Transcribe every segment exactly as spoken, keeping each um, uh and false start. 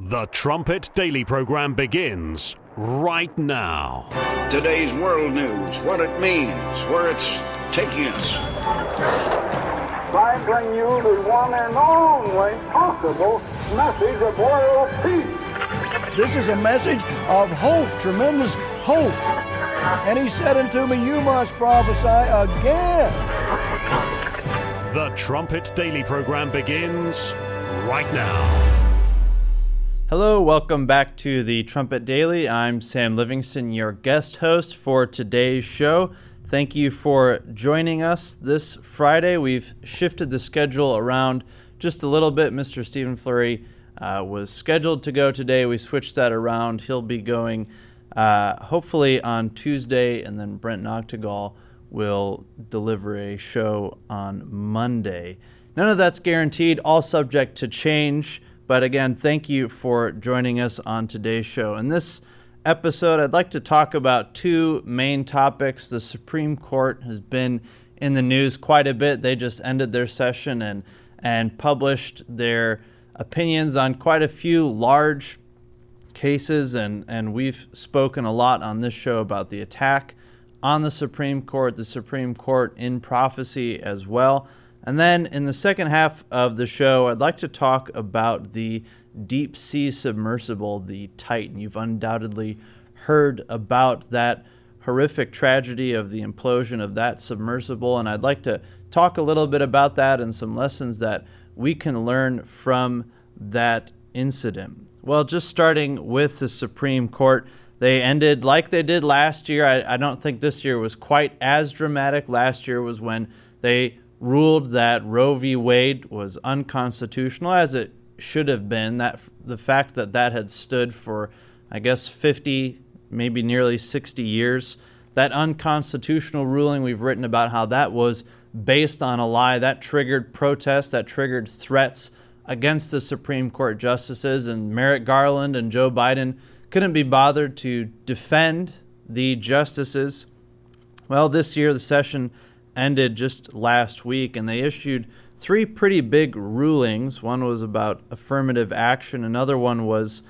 The Trumpet Daily program begins right now. Today's world news, what it means, where it's taking us. I bring you the one and only possible message of world peace. This is a message of hope, tremendous hope. And he said unto me, you must prophesy again. The Trumpet Daily program begins right now. Hello, welcome back to the Trumpet Daily. I'm Sam Livingston, your guest host for today's show. Thank you for joining us this Friday. We've shifted the schedule around just a little bit. Mister Stephen Flurry uh, was scheduled to go today. We switched that around. He'll be going uh, hopefully on Tuesday, and then Brent Noctegal will deliver a show on Monday. None of that's guaranteed, all subject to change. But again, thank you for joining us on today's show. In this episode, I'd like to talk about two main topics. The Supreme Court has been in the news quite a bit. They just ended their session and and published their opinions on quite a few large cases, and, and we've spoken a lot on this show about the attack on the Supreme Court, the Supreme Court in prophecy as well. And then in the second half of the show, I'd like to talk about the deep sea submersible, the Titan. You've undoubtedly heard about that horrific tragedy of the implosion of that submersible, and I'd like to talk a little bit about that and some lessons that we can learn from that incident. Well, just starting with the Supreme Court, they ended like they did last year. I, I don't think this year was quite as dramatic. Last year was when they ruled that Roe v. Wade was unconstitutional, as it should have been. That the fact that that had stood for, I guess, fifty, maybe nearly sixty years, that unconstitutional ruling, we've written about how that was based on a lie. That triggered protests, that triggered threats against the Supreme Court justices, and Merrick Garland and Joe Biden couldn't be bothered to defend the justices. Well, this year the session ended just last week, and they issued three pretty big rulings. One was about affirmative action. Another one was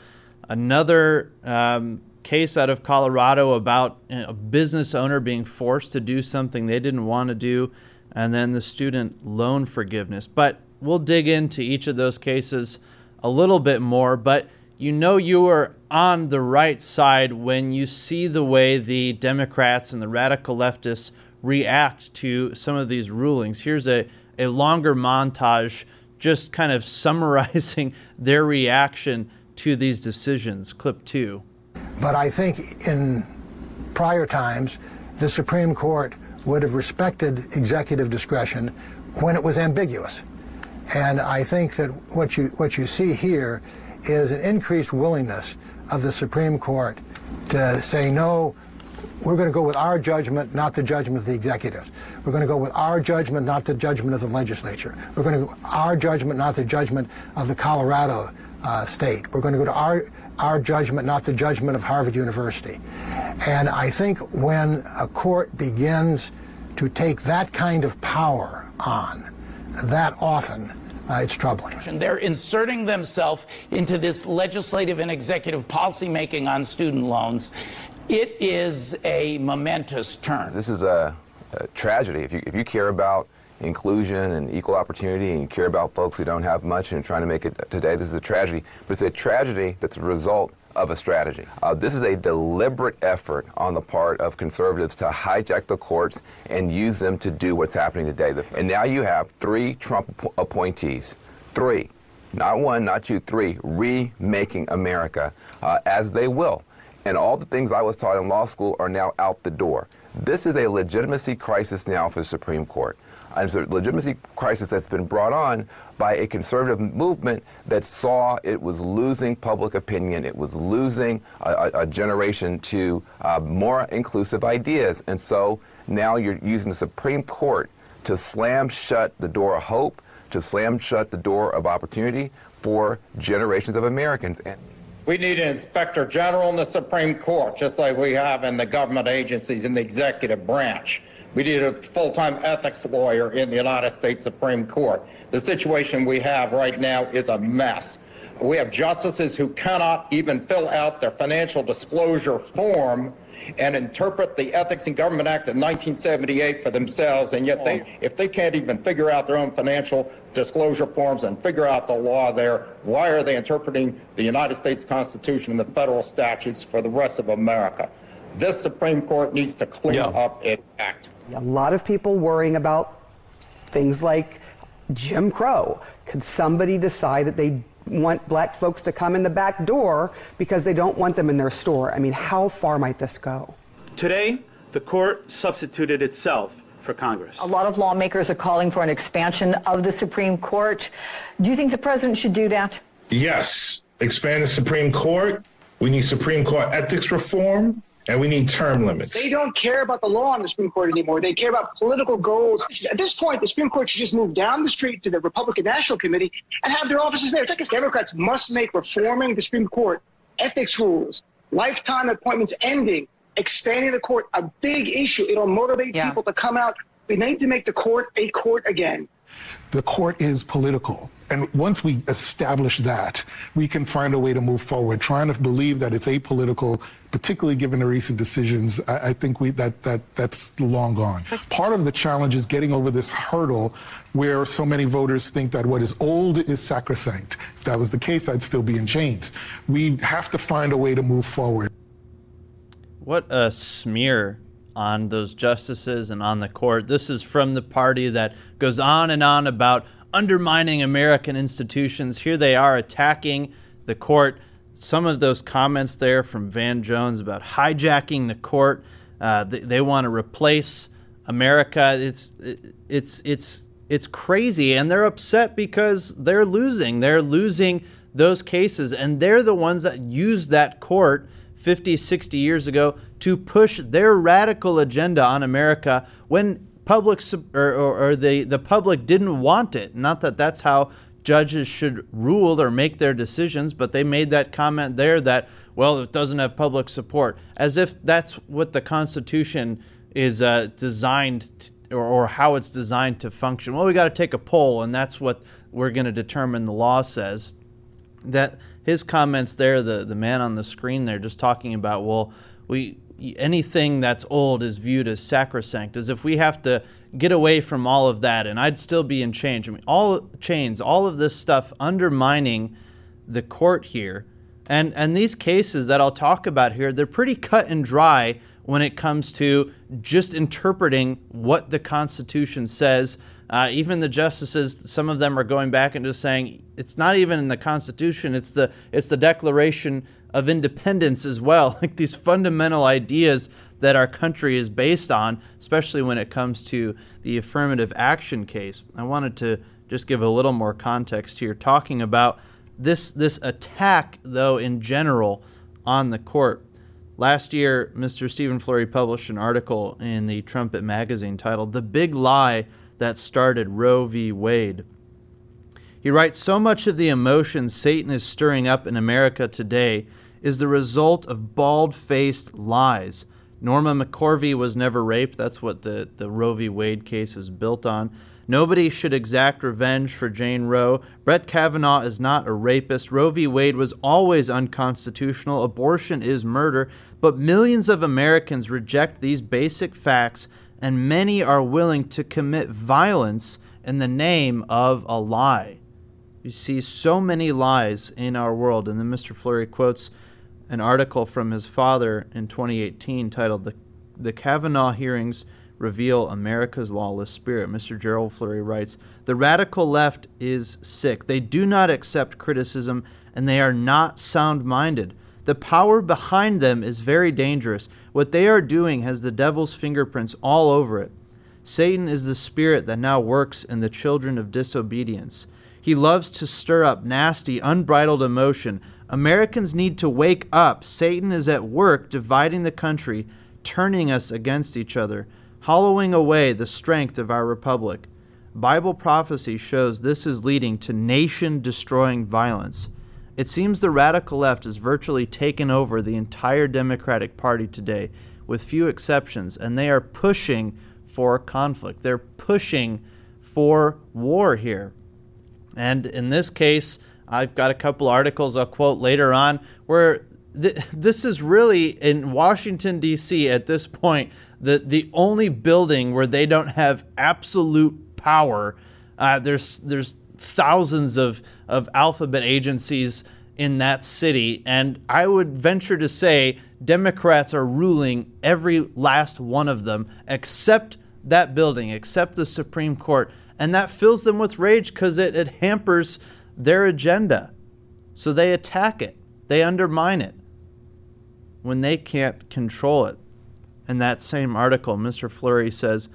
another um, case out of Colorado about a business owner being forced to do something they didn't want to do, and then the student loan forgiveness. But we'll dig into each of those cases a little bit more, but you know you are on the right side when you see the way the Democrats and the radical leftists react to some of these rulings. Here's a, a longer montage just kind of summarizing their reaction to these decisions. Clip two. But I think in prior times, the Supreme Court would have respected executive discretion when it was ambiguous. And I think that what you, what you see here is an increased willingness of the Supreme Court to say, no, we're going to go with our judgment, not the judgment of the executive. We're going to go with our judgment, not the judgment of the legislature. We're going to go with our judgment, not the judgment of the Colorado uh, state. We're going to go to our, our judgment, not the judgment of Harvard University. And I think when a court begins to take that kind of power on that often, Uh, it's troubling. They're inserting themselves into this legislative and executive policymaking on student loans. It is a momentous turn. This is a, a tragedy. If you, if you care about inclusion and equal opportunity and you care about folks who don't have much and trying to make it today, this is a tragedy. But it's a tragedy that's a result of a strategy. Uh, this is a deliberate effort on the part of conservatives to hijack the courts and use them to do what's happening today. And now you have three Trump appointees, three, not one, not two, three, remaking America uh, as they will. And all the things I was taught in law school are now out the door. This is a legitimacy crisis now for the Supreme Court. And it's a legitimacy crisis that's been brought on by a conservative movement that saw it was losing public opinion. It was losing a, a, a generation to uh, more inclusive ideas. And so now you're using the Supreme Court to slam shut the door of hope, to slam shut the door of opportunity for generations of Americans. And we need an inspector general in the Supreme Court, just like we have in the government agencies in the executive branch. We need a full-time ethics lawyer in the United States Supreme Court. The situation we have right now is a mess. We have justices who cannot even fill out their financial disclosure form and interpret the Ethics in Government Act of nineteen seventy-eight for themselves, and yet they, if they can't even figure out their own financial disclosure forms and figure out the law there, why are they interpreting the United States Constitution and the federal statutes for the rest of America? This Supreme Court needs to clean yeah. up its act. A lot of people worrying about things like Jim Crow. Could somebody decide that they want black folks to come in the back door because they don't want them in their store? I mean, how far might this go? Today, the court substituted itself for Congress. A lot of lawmakers are calling for an expansion of the Supreme Court. Do you think the president should do that? Yes. Expand the Supreme Court. We need Supreme Court ethics reform. And we need term limits. They don't care about the law on the Supreme Court anymore. They care about political goals. At this point, the Supreme Court should just move down the street to the Republican National Committee and have their offices there. It's like Democrats must make reforming the Supreme Court, ethics rules, lifetime appointments ending, expanding the court a big issue. It'll motivate yeah. people to come out. We need to make the court a court again. The court is political. And once we establish that, we can find a way to move forward. Trying to believe that it's apolitical, particularly given the recent decisions, I, I think we that that that's long gone. Part of the challenge is getting over this hurdle where so many voters think that what is old is sacrosanct. If that was the case, I'd still be in chains. We have to find a way to move forward. What a smear on those justices and on the court. This is from the party that goes on and on about undermining American institutions. Here they are attacking the court. Some of those comments there from Van Jones about hijacking the court. Uh, they, they want to replace America. It's it's it's it's crazy, and they're upset because they're losing. They're losing those cases, and they're the ones that used that court fifty, sixty years ago to push their radical agenda on America when public or, or, or the, the public didn't want it. Not that that's how judges should rule or make their decisions, but they made that comment there that, well, it doesn't have public support, as if that's what the Constitution is uh, designed to, or, or how it's designed to function. Well, we got to take a poll, and that's what we're going to determine the law says. That his comments there, the, the man on the screen there, just talking about, well, we anything that's old is viewed as sacrosanct, as if we have to get away from all of that, and I'd still be in chains. I mean, all chains, all of this stuff undermining the court here. And and these cases that I'll talk about here, they're pretty cut and dry when it comes to just interpreting what the Constitution says. Uh, even the justices, some of them are going back and just saying it's not even in the Constitution, it's the it's the Declaration of Independence as well. Like these fundamental ideas that our country is based on, especially when it comes to the affirmative action case. I wanted to just give a little more context here, talking about this this attack, though, in general on the court. Last year, Mister Stephen Flurry published an article in the Trumpet magazine titled "The Big Lie That Started Roe v. Wade." He writes, "So much of the emotion Satan is stirring up in America today is the result of bald-faced lies. Norma McCorvey was never raped." That's what the, the Roe v. Wade case is built on. "Nobody should exact revenge for Jane Roe. Brett Kavanaugh is not a rapist. Roe v. Wade was always unconstitutional. Abortion is murder." But millions of Americans reject these basic facts, and many are willing to commit violence in the name of a lie. You see so many lies in our world. And then Mister Flurry quotes an article from his father in twenty eighteen titled The, the Kavanaugh Hearings Reveal America's Lawless Spirit. Mister Gerald Flurry writes, "The radical left is sick. They do not accept criticism, and they are not sound-minded. The power behind them is very dangerous. What they are doing has the devil's fingerprints all over it. Satan is the spirit that now works in the children of disobedience. He loves to stir up nasty, unbridled emotion. Americans need to wake up. Satan is at work dividing the country, turning us against each other, hollowing away the strength of our republic. Bible prophecy shows this is leading to nation-destroying violence. It seems the radical left has virtually taken over the entire Democratic Party today, with few exceptions, and they are pushing for conflict. They're pushing for war here. And in this case, I've got a couple articles I'll quote later on where th- this is really, in Washington, D C at this point, the, the only building where they don't have absolute power. Uh, there's there's thousands of, of alphabet agencies in that city, and I would venture to say Democrats are ruling every last one of them except that building, except the Supreme Court, and that fills them with rage because it, it hampers their agenda. So they attack it. They undermine it when they can't control it. In that same article, Mister Fleury says,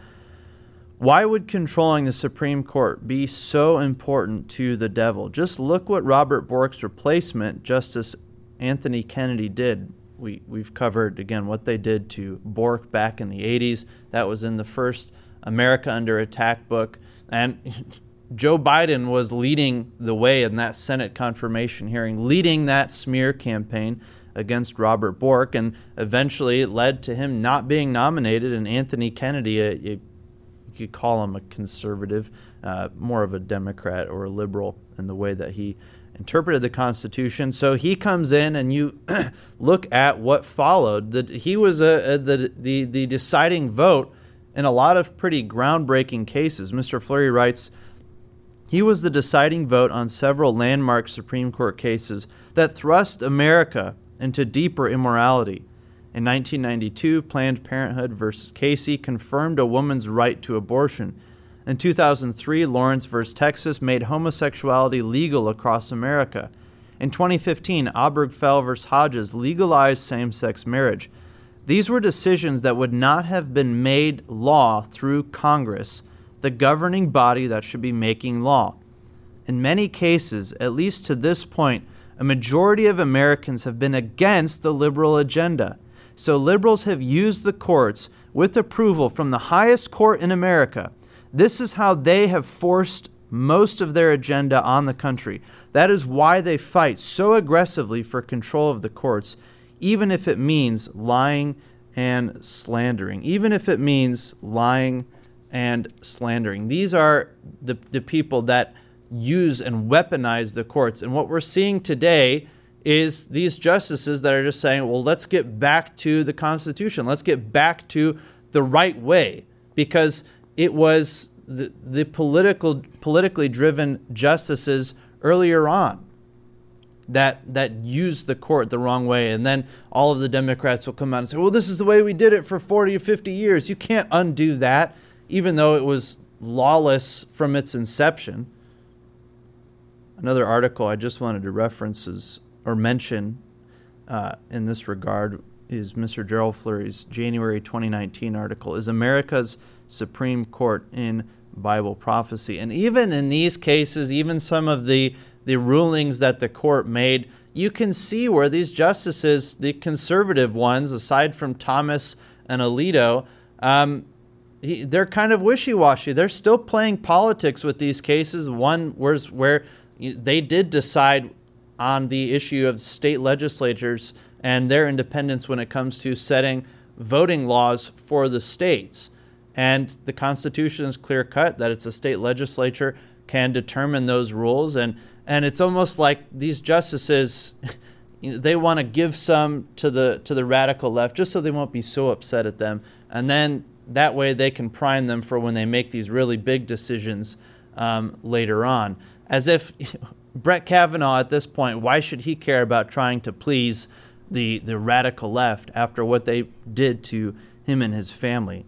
why would controlling the Supreme Court be so important to the devil? Just look what Robert Bork's replacement, Justice Anthony Kennedy, did. We, we've covered, again, what they did to Bork back in the eighties. That was in the first America Under Attack book. And Joe Biden was leading the way in that Senate confirmation hearing, leading that smear campaign against Robert Bork. And eventually it led to him not being nominated, and Anthony Kennedy, a, a you could call him a conservative, uh, more of a Democrat or a liberal in the way that he interpreted the Constitution. So he comes in, and you look at what followed. That he was a, a, the, the the deciding vote in a lot of pretty groundbreaking cases. Mister Fleury writes, he was the deciding vote on several landmark Supreme Court cases that thrust America into deeper immorality. In nineteen ninety-two, Planned Parenthood versus Casey confirmed a woman's right to abortion. In two thousand three, Lawrence versus Texas made homosexuality legal across America. In twenty fifteen, Obergefell versus Hodges legalized same-sex marriage. These were decisions that would not have been made law through Congress, the governing body that should be making law. In many cases, at least to this point, a majority of Americans have been against the liberal agenda. So liberals have used the courts with approval from the highest court in America. This is how they have forced most of their agenda on the country. That is why they fight so aggressively for control of the courts, even if it means lying and slandering. Even if it means lying and slandering. These are the, the people that use and weaponize the courts. And what we're seeing today is these justices that are just saying, well, let's get back to the Constitution. Let's get back to the right way, because it was the, the political, politically driven justices earlier on that that used the court the wrong way. And then all of the Democrats will come out and say, well, this is the way we did it for forty or fifty years. You can't undo that, even though it was lawless from its inception. Another article I just wanted to reference is or mention uh, in this regard is Mister Gerald Fleury's January twenty nineteen article, Is America's Supreme Court in Bible Prophecy? And even in these cases, even some of the, the rulings that the court made, you can see where these justices, the conservative ones, aside from Thomas and Alito, um, he, they're kind of wishy-washy. They're still playing politics with these cases. One where's where they did decide on the issue of state legislatures and their independence when it comes to setting voting laws for the states. And the Constitution is clear-cut that it's a state legislature can determine those rules. And, and it's almost like these justices, you know, they want to give some to the to the radical left just so they won't be so upset at them. And then that way they can prime them for when they make these really big decisions um, later on. As if Brett Kavanaugh at this point, why should he care about trying to please the, the radical left after what they did to him and his family?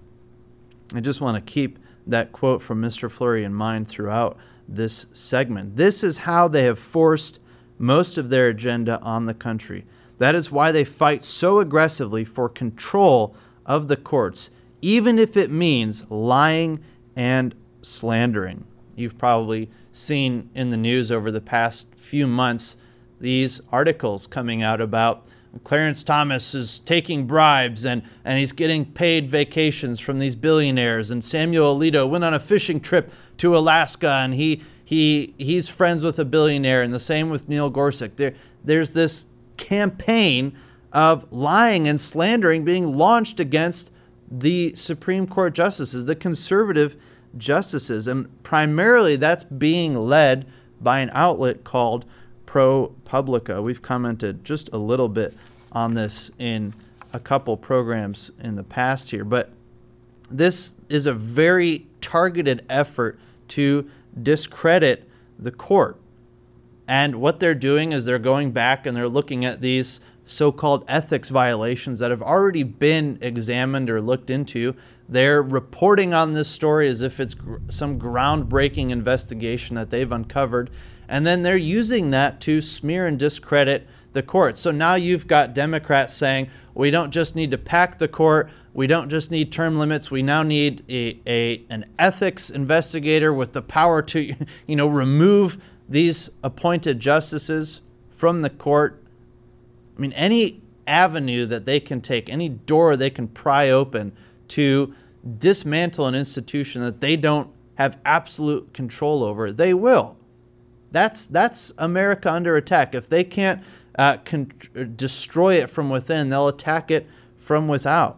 I just want to keep that quote from Mister Fleury in mind throughout this segment. This is how they have forced most of their agenda on the country. That is why they fight so aggressively for control of the courts, even if it means lying and slandering. You've probably seen in the news over the past few months these articles coming out about Clarence Thomas is taking bribes and, and he's getting paid vacations from these billionaires, and Samuel Alito went on a fishing trip to Alaska and he he he's friends with a billionaire, and the same with Neil Gorsuch. There there's this campaign of lying and slandering being launched against the Supreme Court justices, the conservative justices, and primarily that's being led by an outlet called ProPublica. We've commented just a little bit on this in a couple programs in the past here, but this is a very targeted effort to discredit the court. And what they're doing is they're going back and they're looking at these so-called ethics violations that have already been examined or looked into. They're reporting on this story as if it's gr- some groundbreaking investigation that they've uncovered. And then they're using that to smear and discredit the court. So now you've got Democrats saying, we don't just need to pack the court, we don't just need term limits, we now need a, a an ethics investigator with the power to, you know, remove these appointed justices from the court. I mean, any avenue that they can take, any door they can pry open to dismantle an institution that they don't have absolute control over, they will. That's that's America under attack. If they can't uh, con- destroy it from within, they'll attack it from without.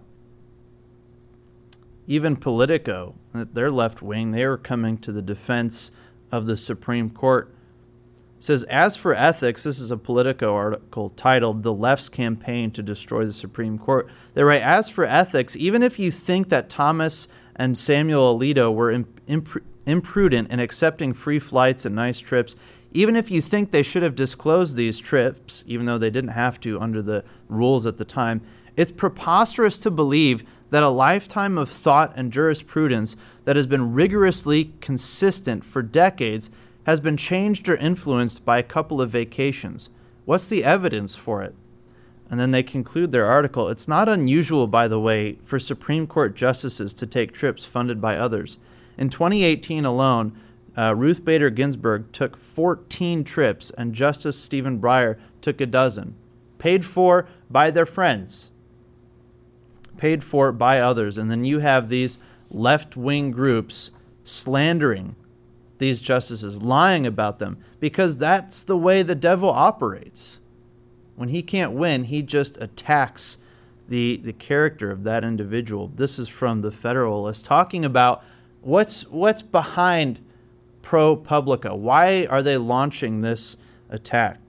Even Politico, their left wing, they were coming to the defense of the Supreme Court. It says, as for ethics, this is a Politico article titled "The Left's Campaign to Destroy the Supreme Court." They write, as for ethics, even if you think that Thomas and Samuel Alito were imp- imp- imprudent in accepting free flights and nice trips, even if you think they should have disclosed these trips, even though they didn't have to under the rules at the time, it's preposterous to believe that a lifetime of thought and jurisprudence that has been rigorously consistent for decades has been changed or influenced by a couple of vacations. What's the evidence for it? And then they conclude their article, it's not unusual, by the way, for Supreme Court justices to take trips funded by others. In twenty eighteen alone, uh, Ruth Bader Ginsburg took fourteen trips and Justice Stephen Breyer took a dozen, paid for by their friends, paid for by others. And then you have these left-wing groups slandering these justices, lying about them, because that's the way the devil operates. When he can't win, he just attacks the the character of that individual. This is from the Federalist, talking about what's what's behind ProPublica. Why are they launching this attack?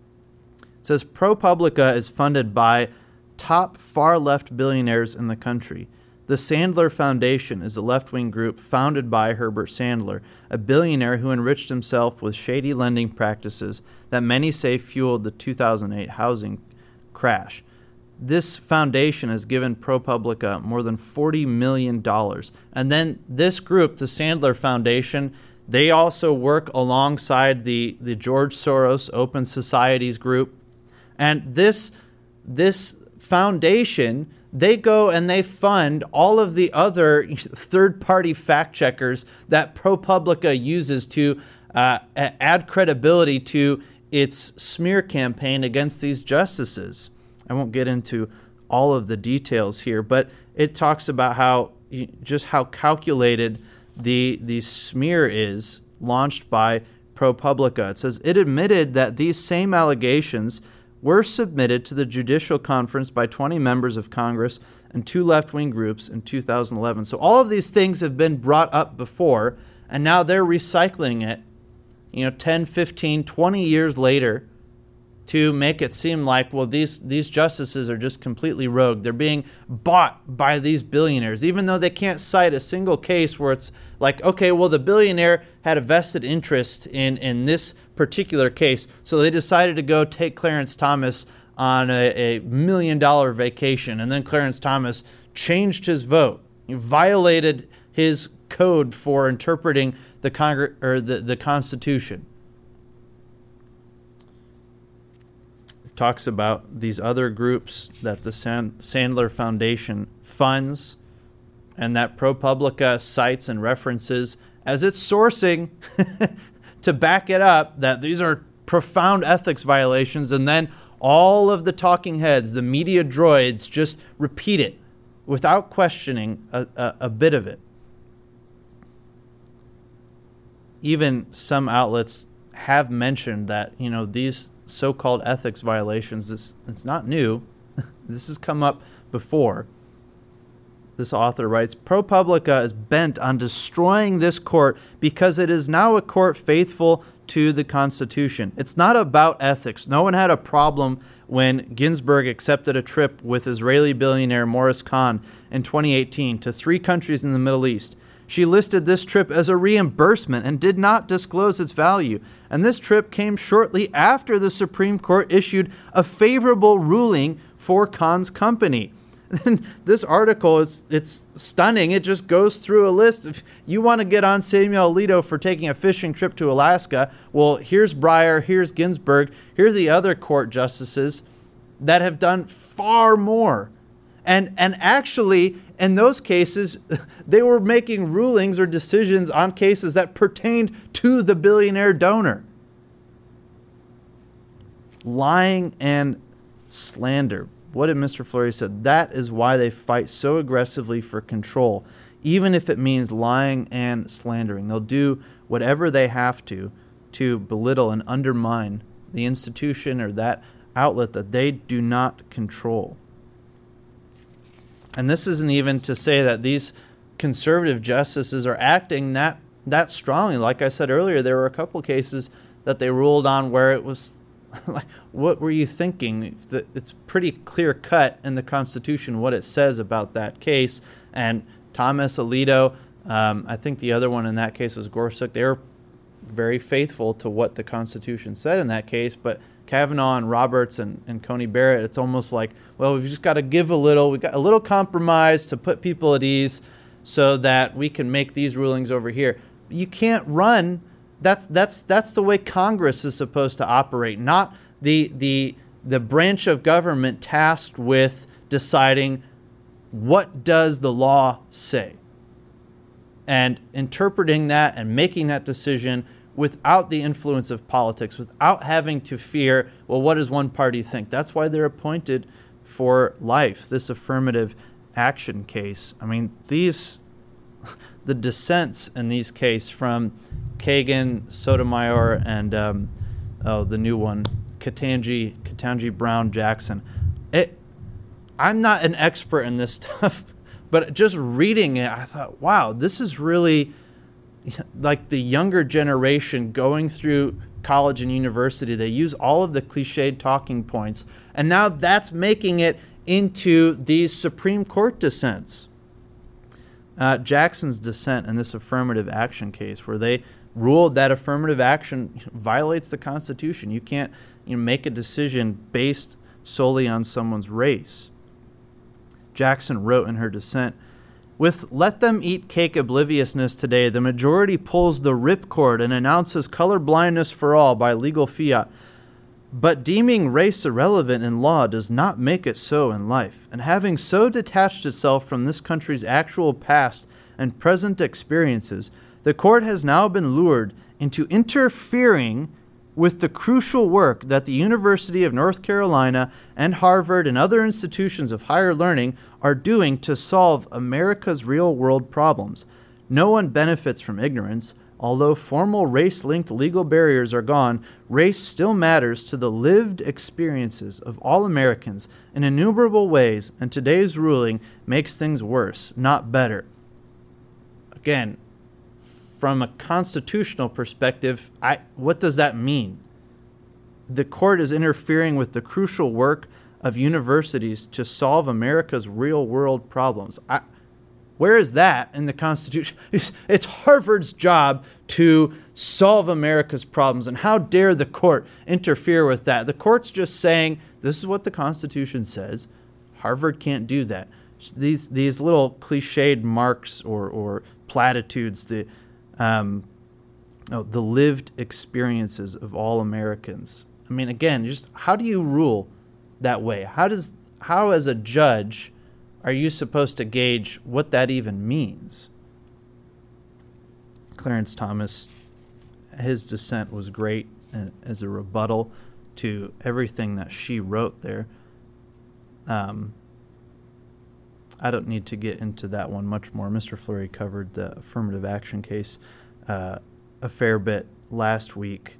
It says ProPublica is funded by top far-left billionaires in the country. The Sandler Foundation is a left-wing group founded by Herbert Sandler, a billionaire who enriched himself with shady lending practices that many say fueled the two thousand eight housing crash. This foundation has given ProPublica more than forty million dollars. And then this group, the Sandler Foundation, they also work alongside the, the George Soros Open Societies group. And this, this foundation, they go and they fund all of the other third-party fact-checkers that ProPublica uses to uh, add credibility to its smear campaign against these justices. I won't get into all of the details here, but it talks about how just how calculated the the smear is launched by ProPublica. It says it admitted that these same allegations were submitted to the Judicial Conference by twenty members of Congress and two left-wing groups in two thousand eleven. So all of these things have been brought up before, and now they're recycling it, you know, ten, fifteen, twenty years later to make it seem like, well, these, these justices are just completely rogue. They're being bought by these billionaires, even though they can't cite a single case where it's like, okay, well, the billionaire had a vested interest in, in this particular case, so they decided to go take Clarence Thomas on a, a million dollar vacation, and then Clarence Thomas changed his vote. He violated his code for interpreting the Congre- or the, the Constitution. It talks about these other groups that the San- Sandler Foundation funds and that ProPublica cites and references as its sourcing to back it up, that these are profound ethics violations, and then all of the talking heads, the media droids, just repeat it without questioning a, a, a bit of it. Even some outlets have mentioned that, you know, these so-called ethics violations, this it's not new. This has come up before. this author writes, ProPublica is bent on destroying this court because it is now a court faithful to the Constitution. It's not about ethics. No one had a problem when Ginsburg accepted a trip with Israeli billionaire Morris Kahn in twenty eighteen to three countries in the Middle East. She listed this trip as a reimbursement and did not disclose its value. And this trip came shortly after the Supreme Court issued a favorable ruling for Kahn's company. This article is it's stunning. It just goes through a list. If you want to get on Samuel Alito for taking a fishing trip to Alaska, well, here's Breyer, here's Ginsburg, here's the other court justices that have done far more. And and actually, in those cases, they were making rulings or decisions on cases that pertained to the billionaire donor. Lying and slander. What did Mister Fleury said? That is why they fight so aggressively for control, even if it means lying and slandering. They'll do whatever they have to to belittle and undermine the institution or that outlet that they do not control. And this isn't even to say that these conservative justices are acting that that strongly. Like I said earlier, there were a couple cases that they ruled on where it was like, what were you thinking? It's pretty clear cut in the Constitution what it says about that case. And Thomas Alito, um, I think the other one in that case was Gorsuch. They were very faithful to what the Constitution said in that case. But Kavanaugh and Roberts and, and Coney Barrett, it's almost like, well, we've just got to give a little. We've got a little compromise to put people at ease so that we can make these rulings over here. You can't run. That's that's that's the way Congress is supposed to operate, not the the the branch of government tasked with deciding what does the law say and interpreting that and making that decision without the influence of politics, without having to fear, well, what does one party think? That's why they're appointed for life, this affirmative action case. I mean, these the dissents in these cases from Kagan, Sotomayor, and um, oh, the new one, Ketanji, Ketanji Brown Jackson. It, I'm not an expert in this stuff, but just reading it, I thought, wow, this is really like the younger generation going through college and university. They use all of the cliched talking points, and now that's making it into these Supreme Court dissents. Uh, Jackson's dissent in this affirmative action case, where they ruled that affirmative action violates the Constitution. You can't you know, make a decision based solely on someone's race. Jackson wrote in her dissent, with let them eat cake obliviousness today, the majority pulls the ripcord and announces color blindness for all by legal fiat. But deeming race irrelevant in law does not make it so in life, and having so detached itself from this country's actual past and present experiences, the court has now been lured into interfering with the crucial work that the University of North Carolina and Harvard and other institutions of higher learning are doing to solve America's real-world problems. No one benefits from ignorance. Although formal race-linked legal barriers are gone, race still matters to the lived experiences of all Americans in innumerable ways, and today's ruling makes things worse, not better. Again, from a constitutional perspective, I, what does that mean? The court is interfering with the crucial work of universities to solve America's real-world problems. I, Where is that in the Constitution? It's, it's Harvard's job to solve America's problems, and how dare the court interfere with that? The court's just saying, this is what the Constitution says. Harvard can't do that. These these little cliched marks or, or platitudes, the, um, oh, the lived experiences of all Americans. I mean, again, just how do you rule that way? How does how as a judge are you supposed to gauge what that even means? Clarence Thomas, his dissent was great as a rebuttal to everything that she wrote there. Um, I don't need to get into that one much more. Mister Fleury covered the affirmative action case uh, a fair bit last week.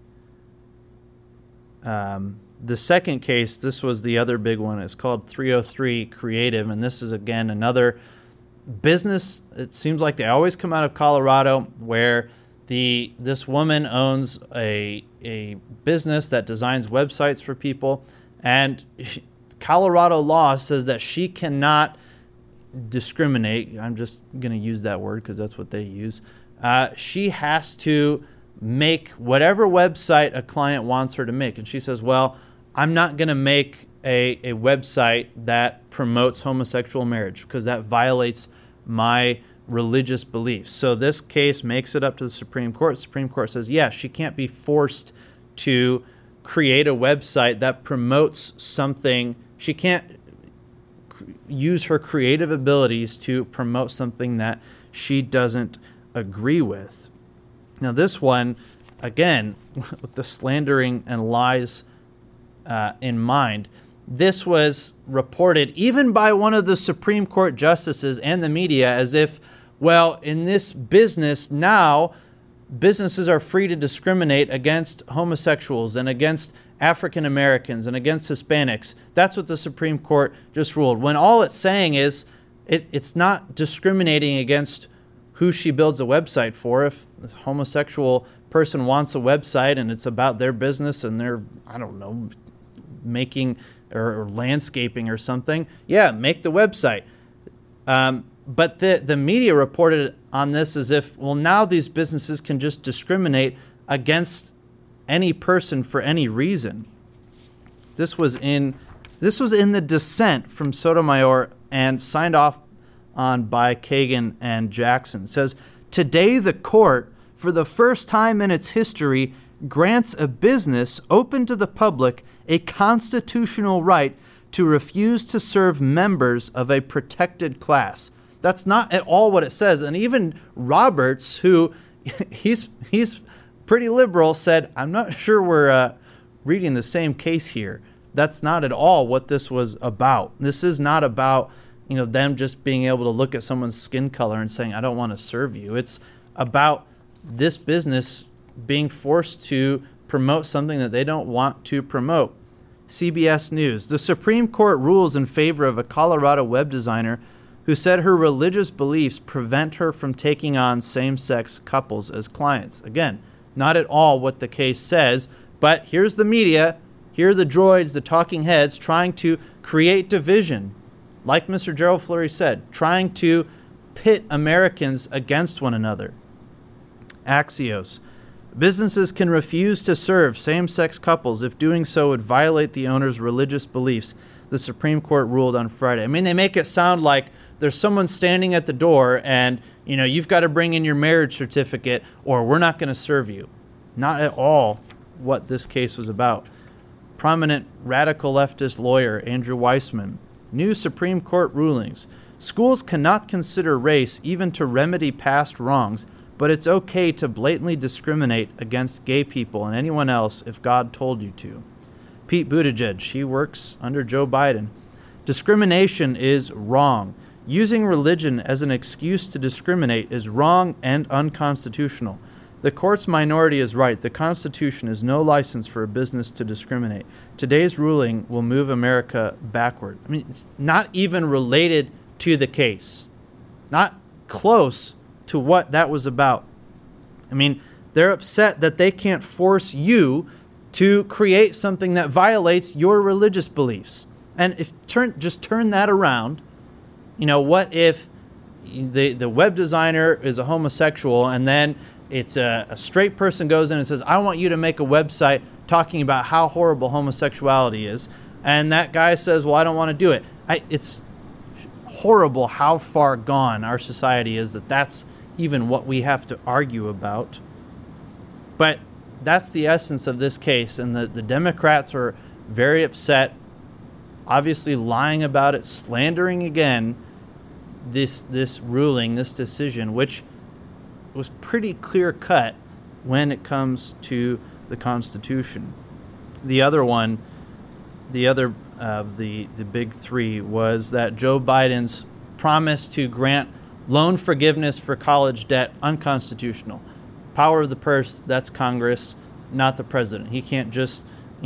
Um, The second case, this was the other big one. It's called three oh three Creative, and this is, again, another business, it seems like they always come out of Colorado, where the this woman owns a a business that designs websites for people, and she, Colorado law says that she cannot discriminate. I'm just going to use that word because that's what they use. Uh, she has to make whatever website a client wants her to make. And she says, well, I'm not going to make a, a website that promotes homosexual marriage because that violates my religious beliefs. So this case makes it up to the Supreme Court. The Supreme Court says, yeah, she can't be forced to create a website that promotes something. She can't use her creative abilities to promote something that she doesn't agree with. Now this one, again, with the slandering and lies uh, in mind, this was reported even by one of the Supreme Court justices and the media as if, well, in this business now, businesses are free to discriminate against homosexuals and against African Americans and against Hispanics. That's what the Supreme Court just ruled. When all it's saying is it, it's not discriminating against who she builds a website for. If a homosexual person wants a website and it's about their business and they're, I don't know, making or, or landscaping or something, yeah, make the website. Um, but the, the media reported on this as if, well, now these businesses can just discriminate against any person for any reason. This was in this was in the dissent from Sotomayor and signed off on by Kagan and Jackson. It says, today the court, for the first time in its history, grants a business open to the public a constitutional right to refuse to serve members of a protected class. That's not at all what it says. And even Roberts, who he's he's pretty liberal, said, I'm not sure we're uh, reading the same case here. That's not at all what this was about. This is not about, you know, them just being able to look at someone's skin color and saying, I don't want to serve you. It's about this business being forced to promote something that they don't want to promote. C B S News. The Supreme Court rules in favor of a Colorado web designer who said her religious beliefs prevent her from taking on same-sex couples as clients. Again, not at all what the case says, but here's the media, here are the droids, the talking heads, trying to create division. Like Mister Gerald Fleury said, trying to pit Americans against one another. Axios. Businesses can refuse to serve same-sex couples if doing so would violate the owner's religious beliefs, the Supreme Court ruled on Friday. I mean, they make it sound like there's someone standing at the door and, you know, you've got to bring in your marriage certificate or we're not going to serve you. Not at all what this case was about. Prominent radical leftist lawyer Andrew Weissman. New Supreme Court rulings. Schools cannot consider race even to remedy past wrongs, but it's okay to blatantly discriminate against gay people and anyone else if God told you to. Pete Buttigieg, he works under Joe Biden. Discrimination is wrong. Using religion as an excuse to discriminate is wrong and unconstitutional. The court's minority is right. The Constitution is no license for a business to discriminate. Today's ruling will move America backward. I mean, it's not even related to the case. Not close to what that was about. I mean, they're upset that they can't force you to create something that violates your religious beliefs. And if turn just turn that around, you know, what if the the web designer is a homosexual and then it's a, a straight person goes in and says, I want you to make a website talking about how horrible homosexuality is. And that guy says, well, I don't want to do it. I, it's horrible how far gone our society is that that's even what we have to argue about. But that's the essence of this case. And the, the Democrats are very upset, obviously lying about it, slandering again this this ruling, this decision, which was pretty clear-cut when it comes to the Constitution. The other one, the other of the, the big three, was that Joe Biden's promise to grant loan forgiveness for college debt unconstitutional. Power of the purse, that's Congress, not the president. He can't just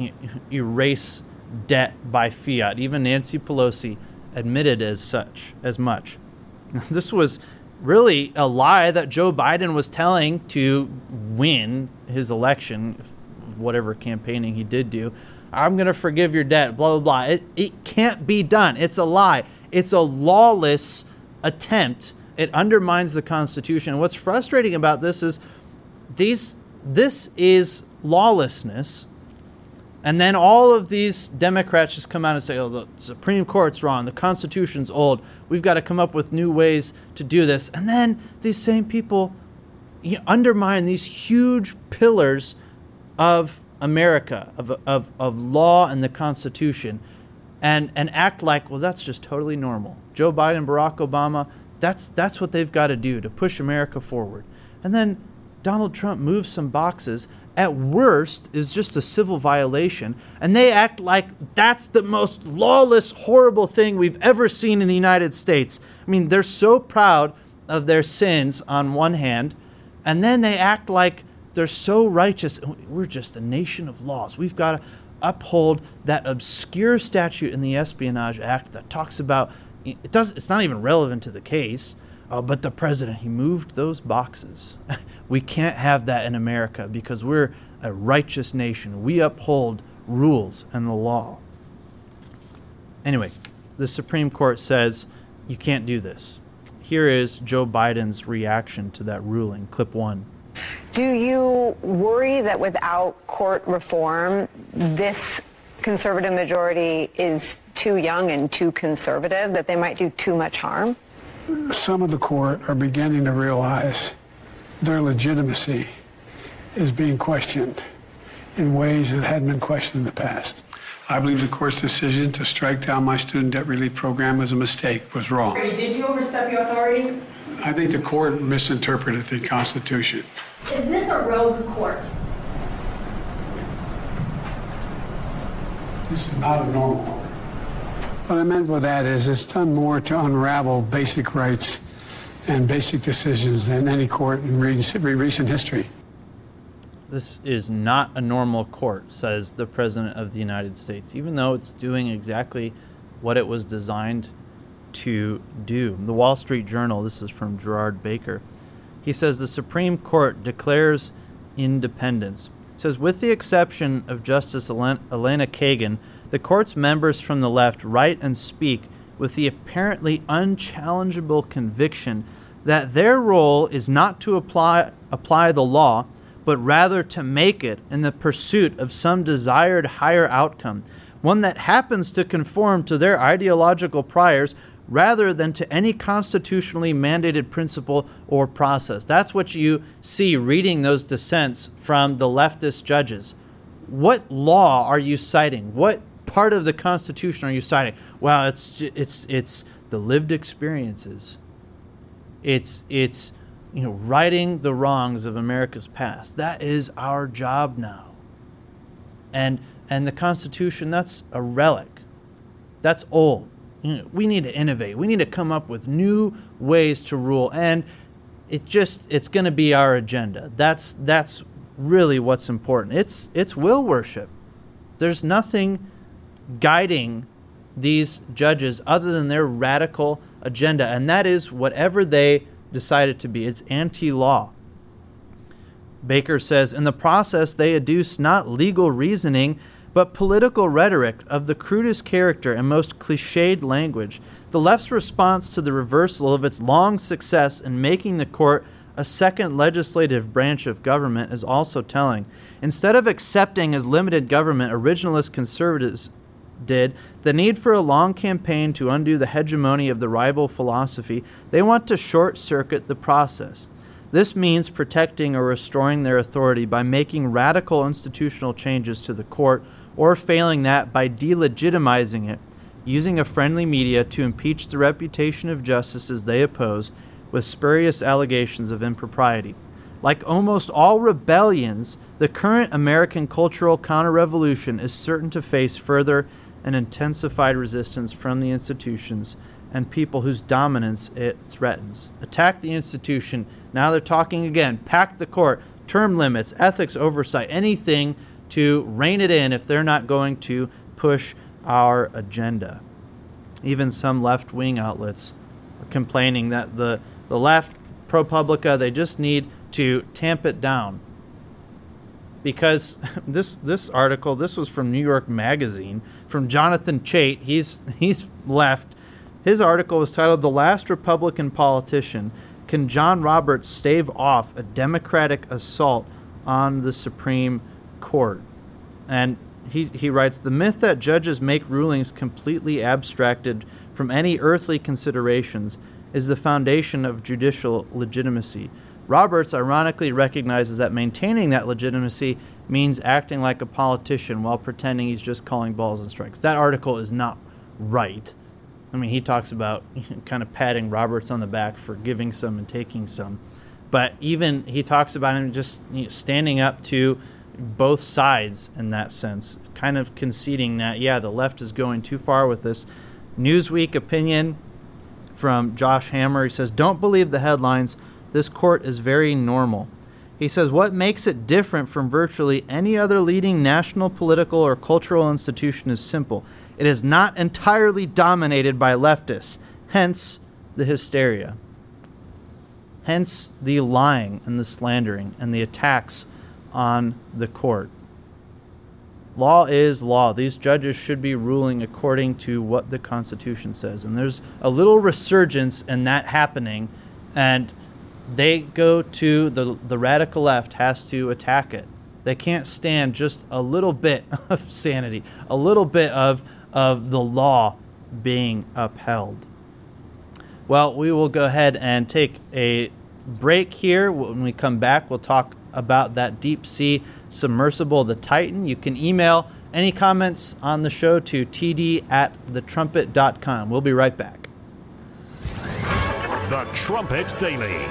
erase debt by fiat. Even Nancy Pelosi admitted as such, as much. This was really a lie that Joe Biden was telling to win his election, whatever campaigning he did do. I'm going to forgive your debt, blah, blah, blah. It, it can't be done. It's a lie. It's a lawless attempt. It undermines the Constitution. And what's frustrating about this is these this is lawlessness. And then all of these Democrats just come out and say, oh, the Supreme Court's wrong. The Constitution's old. We've got to come up with new ways to do this. And then these same people, you know, undermine these huge pillars of America, of, of, of law and the Constitution, and, and act like, well, that's just totally normal. Joe Biden, Barack Obama, that's, that's what they've got to do to push America forward. And then Donald Trump moves some boxes, at worst is just a civil violation, and they act like that's the most lawless, horrible thing we've ever seen in the United States. I mean, they're so proud of their sins on one hand, and then they act like they're so righteous. We're just a nation of laws. We've got to uphold that obscure statute in the Espionage Act that talks about, it does, it's not even relevant to the case, uh, but the president, he moved those boxes. We can't have that in America because we're a righteous nation. We uphold rules and the law. Anyway, the Supreme Court says you can't do this. Here is Joe Biden's reaction to that ruling, clip one. Do you worry that without court reform, this conservative majority is too young and too conservative, that they might do too much harm? Some of the court are beginning to realize their legitimacy is being questioned in ways that hadn't been questioned in the past. I believe the court's decision to strike down my student debt relief program was a mistake, was wrong. Did you overstep your authority? I think the court misinterpreted the Constitution. Is this a rogue court? This is not a normal court. What I meant by that is it's done more to unravel basic rights and basic decisions than any court in recent history. This is not a normal court, says the President of the United States, even though it's doing exactly what it was designed to do. The Wall Street Journal, this is from Gerard Baker. He says the Supreme Court declares independence. He says, with the exception of Justice Elena Kagan, the court's members from the left write and speak with the apparently unchallengeable conviction that their role is not to apply apply the law, but rather to make it in the pursuit of some desired higher outcome, one that happens to conform to their ideological priors rather than to any constitutionally mandated principle or process. That's what you see reading those dissents from the leftist judges. What law are you citing? What part of the Constitution are you citing? Well, it's it's it's the lived experiences. It's it's you know righting the wrongs of America's past. That is our job now. And and the Constitution, that's a relic. That's old. You know, we need to innovate. We need to come up with new ways to rule, and it just it's going to be our agenda. That's that's really what's important. It's it's will worship. There's nothing guiding these judges other than their radical agenda, and that is whatever they decide it to be. It's anti-law. Baker says, in the process, they adduce not legal reasoning, but political rhetoric of the crudest character and most cliched language. The left's response to the reversal of its long success in making the court a second legislative branch of government is also telling. Instead of accepting as limited government originalist conservatives did the need for a long campaign to undo the hegemony of the rival philosophy, they want to short-circuit the process. This means protecting or restoring their authority by making radical institutional changes to the court, or failing that by delegitimizing it, using a friendly media to impeach the reputation of justices they oppose with spurious allegations of impropriety. Like almost all rebellions, the current American cultural counter-revolution is certain to face further and intensified resistance from the institutions and people whose dominance it threatens. Attack the institution. Now they're talking again. Pack the court. Term limits, ethics oversight, anything to rein it in if they're not going to push our agenda. Even some left-wing outlets complaining that the, the left, ProPublica, they just need to tamp it down. Because this this article, this was from New York Magazine, from Jonathan Chait. He's he's left. His article was titled "The Last Republican Politician: Can John Roberts Stave Off a Democratic Assault on the Supreme Court?" And he, he writes, "The myth that judges make rulings completely abstracted from any earthly considerations is the foundation of judicial legitimacy. Roberts ironically recognizes that maintaining that legitimacy means acting like a politician while pretending he's just calling balls and strikes." That article is not right. I mean, he talks about kind of patting Roberts on the back for giving some and taking some. But even he talks about him just you know, standing up to both sides in that sense, kind of conceding that, yeah, the left is going too far with this. Newsweek opinion from Josh Hammer. He says, "Don't believe the headlines. This court is very normal." He says, "What makes it different from virtually any other leading national political or cultural institution is simple. It is not entirely dominated by leftists, hence the hysteria. Hence the lying and the slandering and the attacks on the court. Law is law. These judges should be ruling according to what the Constitution says." And there's a little resurgence in that happening, and they go to the the radical left has to attack it. They can't stand just a little bit of sanity, a little bit of of the law being upheld. Well, we will go ahead and take a break here. When we come back, we'll talk about that deep sea submersible, the Titan. You can email any comments on the show to t d at the trumpet dot com. We'll be right back. The Trumpet Daily.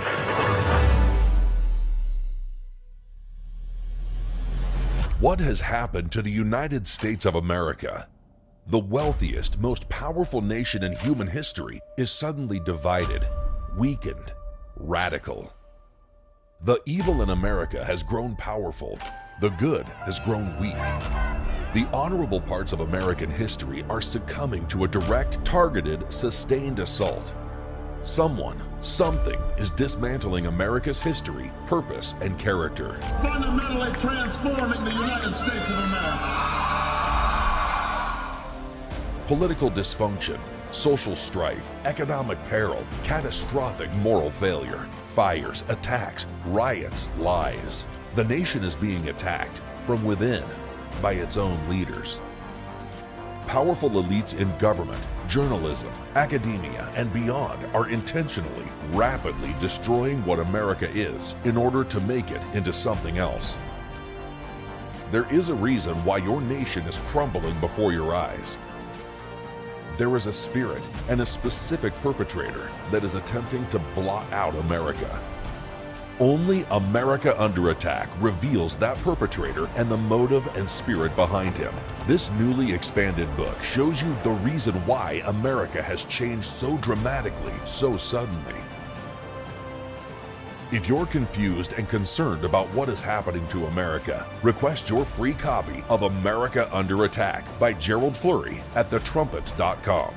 What has happened to the United States of America? The wealthiest, most powerful nation in human history is suddenly divided, weakened, radical. The evil in America has grown powerful. The good has grown weak. The honorable parts of American history are succumbing to a direct, targeted, sustained assault. Someone, something is dismantling America's history, purpose, and character. Fundamentally transforming the United States of America. Political dysfunction, social strife, economic peril, catastrophic moral failure, fires, attacks, riots, lies. The nation is being attacked from within by its own leaders. Powerful elites in government, journalism, academia, and beyond are intentionally, rapidly destroying what America is in order to make it into something else. There is a reason why your nation is crumbling before your eyes. There is a spirit and a specific perpetrator that is attempting to blot out America. Only America Under Attack reveals that perpetrator and the motive and spirit behind him. This newly expanded book shows you the reason why America has changed so dramatically, so suddenly. If you're confused and concerned about what is happening to America, request your free copy of America Under Attack by Gerald Flurry at the trumpet dot com.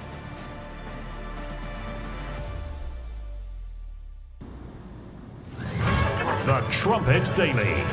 The Trumpet Daily.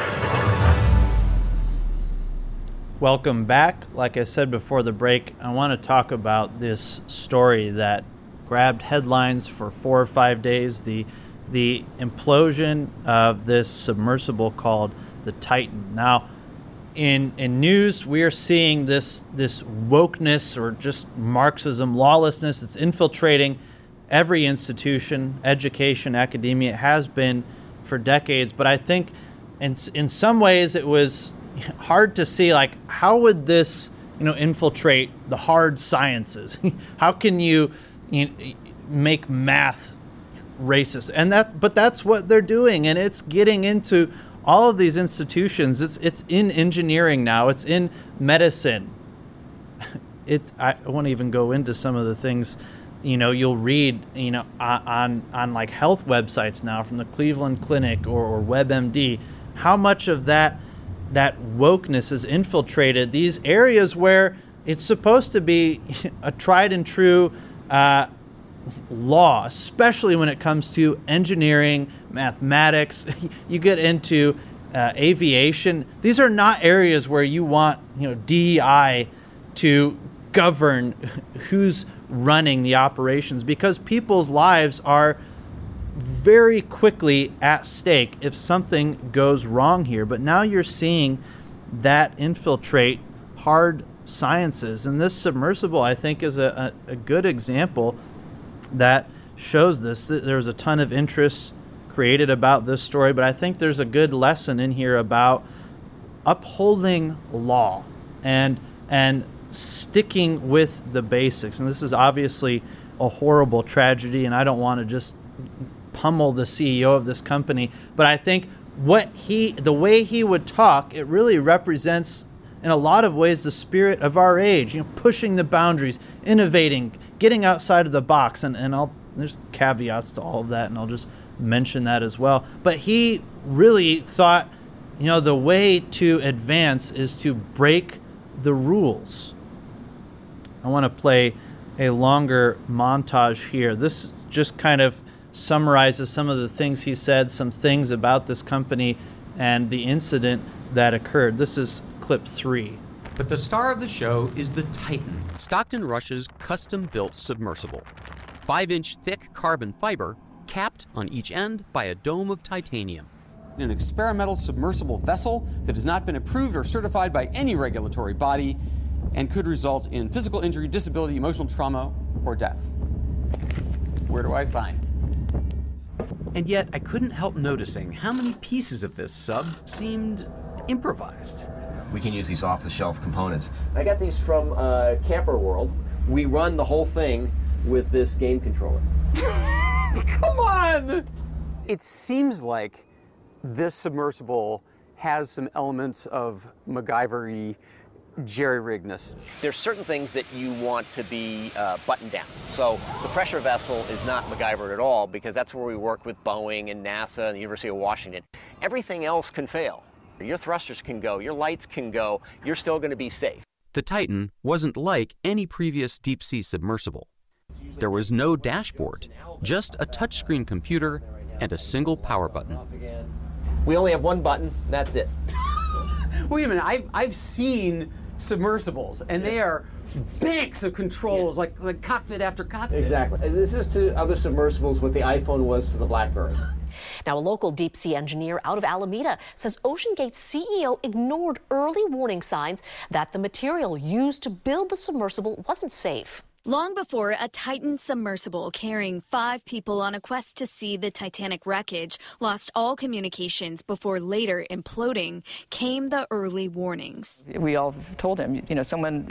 Welcome back. Like I said before the break, I want to talk about this story that grabbed headlines for four or five days, the the implosion of this submersible called the Titan. Now, in in news, we are seeing this this wokeness or just Marxism, lawlessness. It's infiltrating every institution, education, academia. It has been for decades, but I think in in some ways it was hard to see, like, how would this, you know, infiltrate the hard sciences? How can you, you know, make math racist? And that, but that's what they're doing, and it's getting into all of these institutions. It's it's in engineering now. It's in medicine. It's I won't even go into some of the things, you know, you'll read, you know, on on like health websites now from the Cleveland Clinic or, or WebMD, how much of that that wokeness has infiltrated these areas where it's supposed to be a tried and true, uh, law, especially when it comes to engineering, mathematics. You get into uh, aviation. These are not areas where you want, you know, D E I to govern who's running the operations, because people's lives are very quickly at stake if something goes wrong here. But now you're seeing that infiltrate hard sciences, and this submersible, I think, is a, a, a good example that shows this. There's a ton of interest created about this story, but I think there's a good lesson in here about upholding law and and sticking with the basics. And this is obviously a horrible tragedy, and I don't want to just pummel the C E O of this company, but I think what he, the way he would talk, it really represents in a lot of ways the spirit of our age, you know, pushing the boundaries, innovating, getting outside of the box. And, and I'll, there's caveats to all of that, and I'll just mention that as well. But he really thought, you know, the way to advance is to break the rules. I want to play a longer montage here. This just kind of summarizes some of the things he said, some things about this company and the incident that occurred. This is clip three. But the star of the show is the Titan, Stockton Rush's custom-built submersible. Five-inch thick carbon fiber capped on each end by a dome of titanium. An experimental submersible vessel that has not been approved or certified by any regulatory body and could result in physical injury, disability, emotional trauma, or death. Where do I sign? And yet, I couldn't help noticing how many pieces of this sub seemed improvised. We can use these off-the-shelf components. I got these from uh, Camper World. We run the whole thing with this game controller. Come on! It seems like this submersible has some elements of MacGyver-y jerry-riggedness. There's certain things that you want to be uh, buttoned down. So the pressure vessel is not MacGyver at all, because that's where we work with Boeing and NASA and the University of Washington. Everything else can fail. Your thrusters can go, your lights can go, you're still going to be safe. The Titan wasn't like any previous deep-sea submersible. There was no dashboard, just a touchscreen computer and a single power button. We only have one button, that's it. Wait a minute, I've, I've seen submersibles, and they are banks of controls, yeah. like, like cockpit after cockpit. Exactly. And this is to other submersibles what the iPhone was to the BlackBerry. Now, a local deep-sea engineer out of Alameda says OceanGate's C E O ignored early warning signs that the material used to build the submersible wasn't safe. Long before a Titan submersible carrying five people on a quest to see the Titanic wreckage lost all communications before later imploding, came the early warnings. We all told him, you know, someone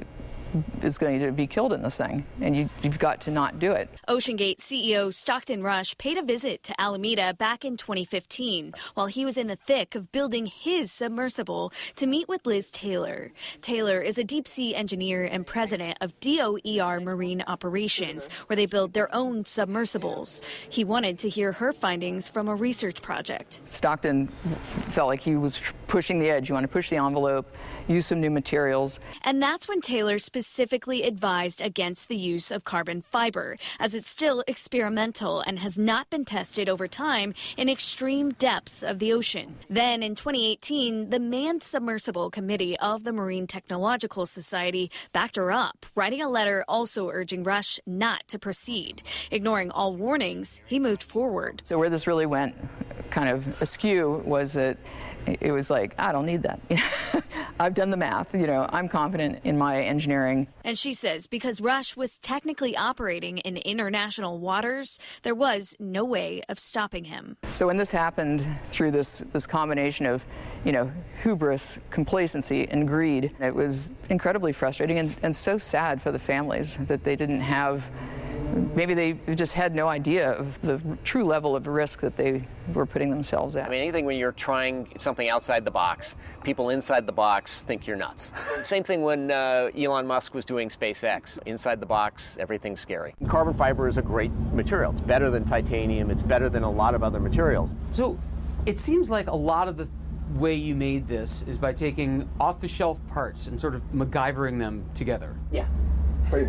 is going to be killed in this thing, and you, you've got to not do it. OceanGate C E O Stockton Rush paid a visit to Alameda back in twenty fifteen while he was in the thick of building his submersible to meet with Liz Taylor. Taylor is a deep-sea engineer and president of D O E R Marine Operations, where they build their own submersibles. He wanted to hear her findings from a research project. Stockton felt like he was pushing the edge. You want to push the envelope, use some new materials. And that's when Taylor specifically advised against the use of carbon fiber, as it's still experimental and has not been tested over time in extreme depths of the ocean. Then in twenty eighteen, the Manned Submersible Committee of the Marine Technological Society backed her up, writing a letter also urging Rush not to proceed. Ignoring all warnings, he moved forward. So where this really went kind of askew was that it was like, I don't need that. I've done the math. You know, I'm confident in my engineering. And she says because Rush was technically operating in international waters, there was no way of stopping him. So when this happened through this, this combination of, you know, hubris, complacency, and greed, it was incredibly frustrating and, and so sad for the families that they didn't have. Maybe they just had no idea of the true level of risk that they were putting themselves at. I mean, anything when you're trying something outside the box, people inside the box think you're nuts. Same thing when uh, Elon Musk was doing SpaceX. Inside the box, everything's scary. Carbon fiber is a great material. It's better than titanium. It's better than a lot of other materials. So it seems like a lot of the way you made this is by taking off-the-shelf parts and sort of MacGyvering them together. Yeah, pretty much.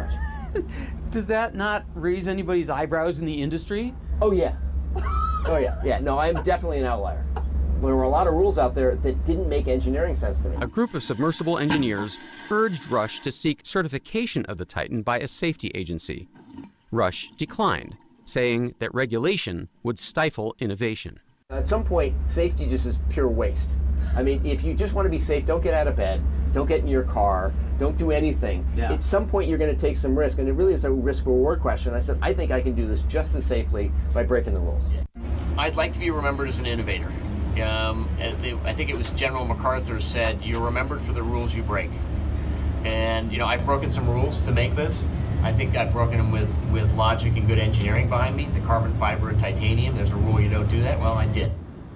Does that not raise anybody's eyebrows in the industry? Oh, yeah. Oh, yeah. Yeah, no, I'm definitely an outlier. There were a lot of rules out there that didn't make engineering sense to me. A group of submersible engineers urged Rush to seek certification of the Titan by a safety agency. Rush declined, saying that regulation would stifle innovation. At some point, safety just is pure waste. I mean, if you just want to be safe, don't get out of bed, don't get in your car, don't do anything. Yeah. At some point, you're going to take some risk, and it really is a risk-reward question. I said, I think I can do this just as safely by breaking the rules. I'd like to be remembered as an innovator. Um, I think it was General MacArthur said, you're remembered for the rules you break. And, you know, I've broken some rules to make this. I think I've broken them with, with logic and good engineering behind me. The carbon fiber and titanium, there's a rule you don't do that. Well, I did.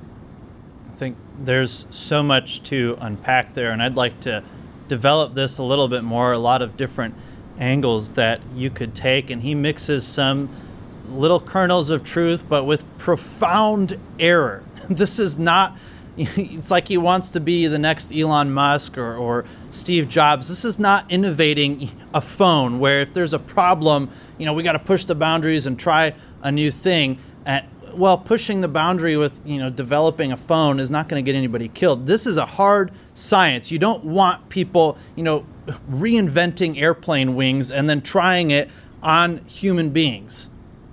I think there's so much to unpack there, and I'd like to develop this a little bit more, a lot of different angles that you could take, and he mixes some little kernels of truth, but with profound error. This is not, it's like he wants to be the next Elon Musk or, or Steve Jobs. This is not innovating a phone where if there's a problem, you know, we got to push the boundaries and try a new thing. And, well, pushing the boundary with, you know, developing a phone is not going to get anybody killed. This is a hard science. You don't want people, you know, reinventing airplane wings and then trying it on human beings.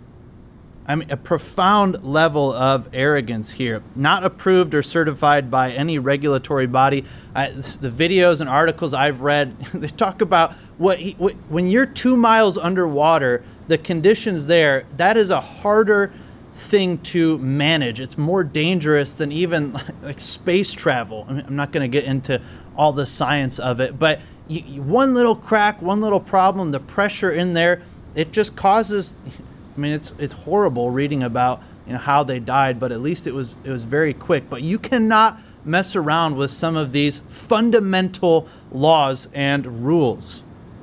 I mean, a profound level of arrogance here. Not approved or certified by any regulatory body. I, the videos and articles I've read, they talk about what, he, what when you're two miles underwater, the conditions there, that is a harder thing to manage. It's more dangerous than even like space travel. I mean, I'm not going to get into all the science of it, but you, you, one little crack, one little problem, the pressure in there, it just causes... I mean, it's it's horrible reading about, you know, how they died, but at least it was it was very quick. But you cannot mess around with some of these fundamental laws and rules.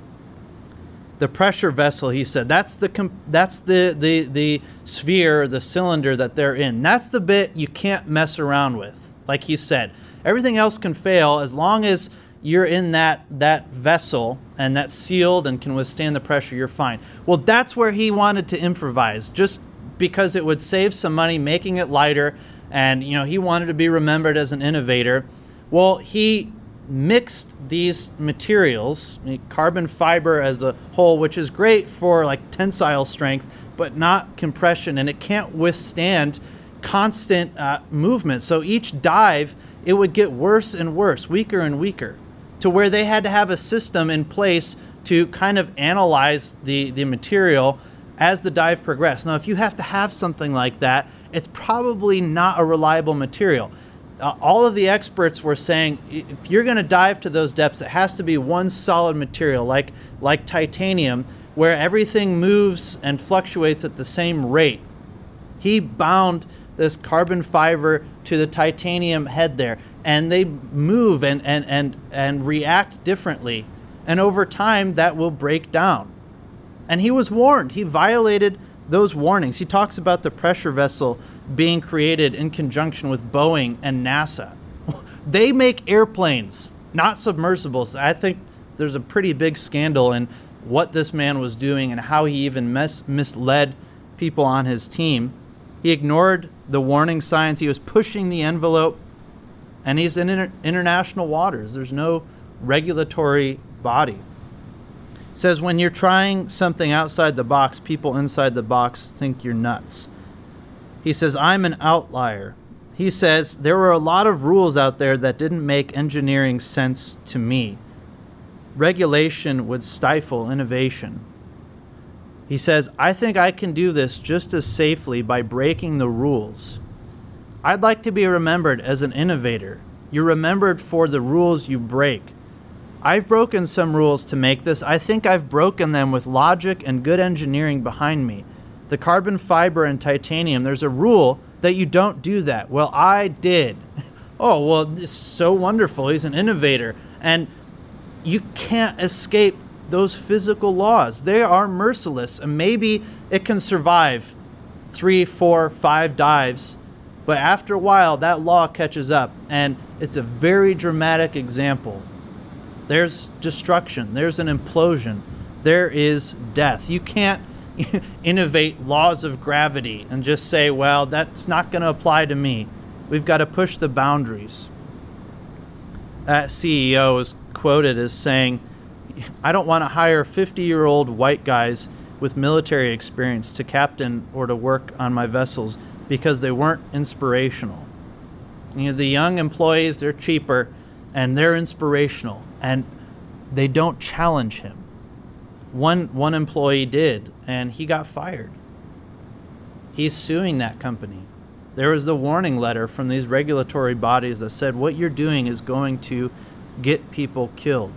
The pressure vessel, he said, that's the comp- that's the the the sphere, the cylinder that they're in. That's the bit you can't mess around with. Like he said, everything else can fail as long as you're in that that vessel and that's sealed and can withstand the pressure, you're fine. Well, that's where he wanted to improvise, just because it would save some money making it lighter, and you know, he wanted to be remembered as an innovator. Well, he mixed these materials, carbon fiber as a whole, which is great for like tensile strength, but not compression, and it can't withstand constant uh, movement. So each dive, it would get worse and worse, weaker and weaker, to where they had to have a system in place to kind of analyze the, the material as the dive progressed. Now, if you have to have something like that, it's probably not a reliable material. Uh, all of the experts were saying, if you're going to dive to those depths, it has to be one solid material, like, like titanium, where everything moves and fluctuates at the same rate. He bound this carbon fiber to the titanium head there, and they move and, and, and, and react differently. And over time, that will break down. And he was warned. He violated those warnings. He talks about the pressure vessel being created in conjunction with Boeing and NASA. They make airplanes, not submersibles. I think there's a pretty big scandal in what this man was doing and how he even mis- misled people on his team. He ignored the warning signs. He was pushing the envelope, and he's in inter- international waters. There's no regulatory body. It says when you're trying something outside the box, people inside the box think you're nuts. He says, I'm an outlier. He says, there were a lot of rules out there that didn't make engineering sense to me. Regulation would stifle innovation. He says, I think I can do this just as safely by breaking the rules. I'd like to be remembered as an innovator. You're remembered for the rules you break. I've broken some rules to make this. I think I've broken them with logic and good engineering behind me. The carbon fiber and titanium, there's a rule that you don't do that. Well, I did. Oh, well, this is so wonderful. He's an innovator. And you can't escape those physical laws. They are merciless, and maybe it can survive three, four, five dives, but after a while, that law catches up, and it's a very dramatic example. There's destruction. There's an implosion. there is death. You can't innovate laws of gravity and just say, well, that's not going to apply to me. We've got to push the boundaries. That C E O is quoted as saying, I don't want to hire fifty-year-old white guys with military experience to captain or to work on my vessels because they weren't inspirational. You know, the young employees, they're cheaper and they're inspirational and they don't challenge him. One one employee did, and he got fired. He's suing that company. There was the warning letter from these regulatory bodies that said what you're doing is going to get people killed.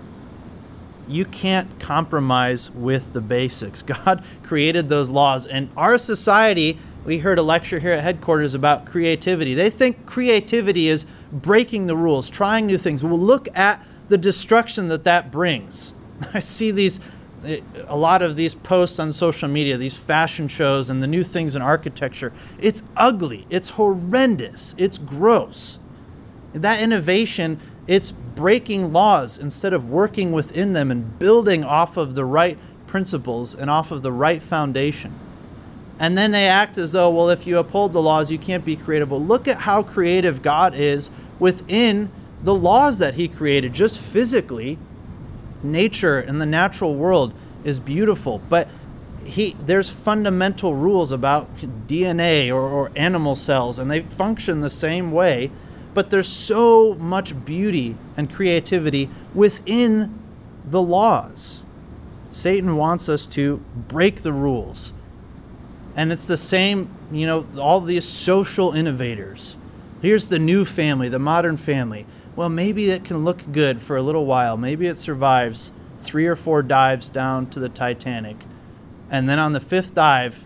You can't compromise with the basics. God created those laws, and our society, we heard a lecture here at headquarters about creativity. They think creativity is breaking the rules, trying new things. Well, look at the destruction that that brings. I see these, a lot of these posts on social media, these fashion shows and the new things in architecture. It's ugly. It's horrendous. It's gross. That innovation, it's breaking laws instead of working within them and building off of the right principles and off of the right foundation. And then they act as though, well, if you uphold the laws, you can't be creative. Well, look at how creative God is within the laws that he created. Just physically, nature and the natural world is beautiful. But he there's fundamental rules about D N A or, or animal cells, and they function the same way. But there's so much beauty and creativity within the laws. Satan wants us to break the rules. And it's the same, you know, all these social innovators. Here's the new family, the modern family. Well, maybe it can look good for a little while. Maybe it survives three or four dives down to the Titanic. And then on the fifth dive,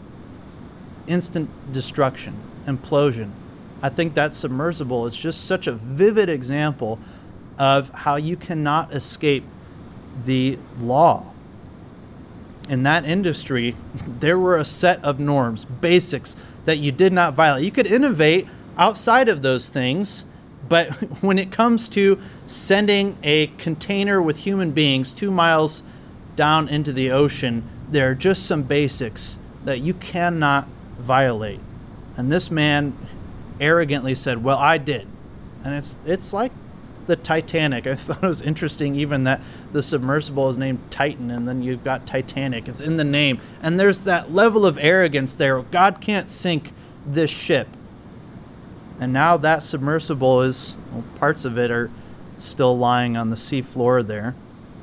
instant destruction, implosion. I think that submersible is just such a vivid example of how you cannot escape the law. In that industry, there were a set of norms, basics that you did not violate. You could innovate outside of those things, but when it comes to sending a container with human beings two miles down into the ocean, there are just some basics that you cannot violate. And this man arrogantly said, well, I did. And it's it's like the Titanic. I thought it was interesting even that the submersible is named Titan, and then you've got Titanic. It's in the name. And there's that level of arrogance there. God can't sink this ship. And now that submersible is, well, parts of it are still lying on the sea floor there.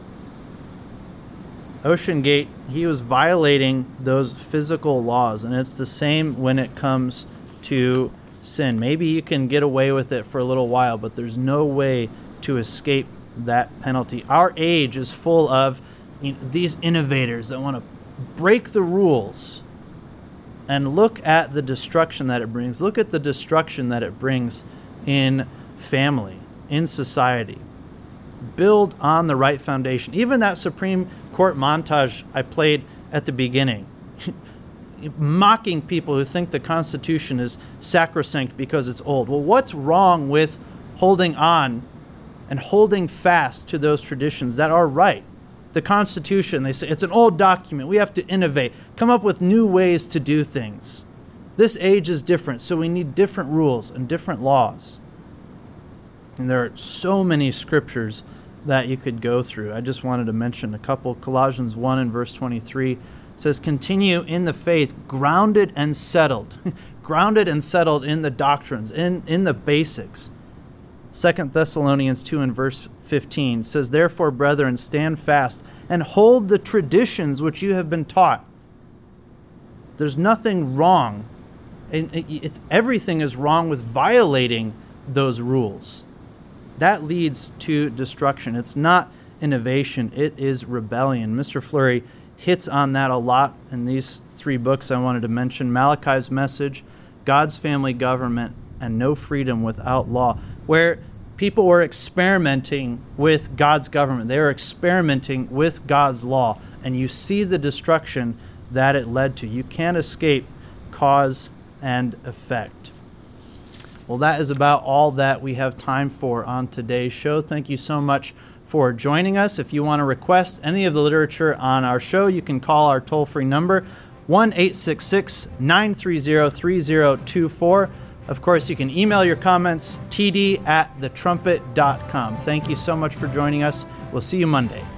OceanGate, he was violating those physical laws, and it's the same when it comes to sin. Maybe you can get away with it for a little while, but there's no way to escape that penalty. Our age is full of, you know, these innovators that want to break the rules. And look at the destruction that it brings. Look at the destruction that it brings in family, in society. Build on the right foundation. Even that Supreme Court montage I played at the beginning, mocking people who think the Constitution is sacrosanct because it's old. Well, what's wrong with holding on and holding fast to those traditions that are right? The Constitution, they say, it's an old document. We have to innovate, come up with new ways to do things. This age is different, so we need different rules and different laws. And there are so many scriptures that you could go through. I just wanted to mention a couple. Colossians one and verse twenty-three says, continue in the faith, grounded and settled. grounded and settled in the doctrines, in, in the basics. Second Thessalonians two and verse fifteen says, therefore, brethren, stand fast and hold the traditions which you have been taught. There's nothing wrong. It's, everything is wrong with violating those rules. That leads to destruction. It's not innovation. It is rebellion. Mister Fleury hits on that a lot in these three books I wanted to mention. Malachi's Message, God's Family Government, and No Freedom Without Law, where people were experimenting with God's government. They were experimenting with God's law, and you see the destruction that it led to. You can't escape cause and effect. Well, that is about all that we have time for on today's show. Thank you so much for joining us. If you want to request any of the literature on our show, you can call our toll-free number, one eight six six, nine three zero, three zero two four. Of course, you can email your comments, td at the trumpet dot com. Thank you so much for joining us. We'll see you Monday.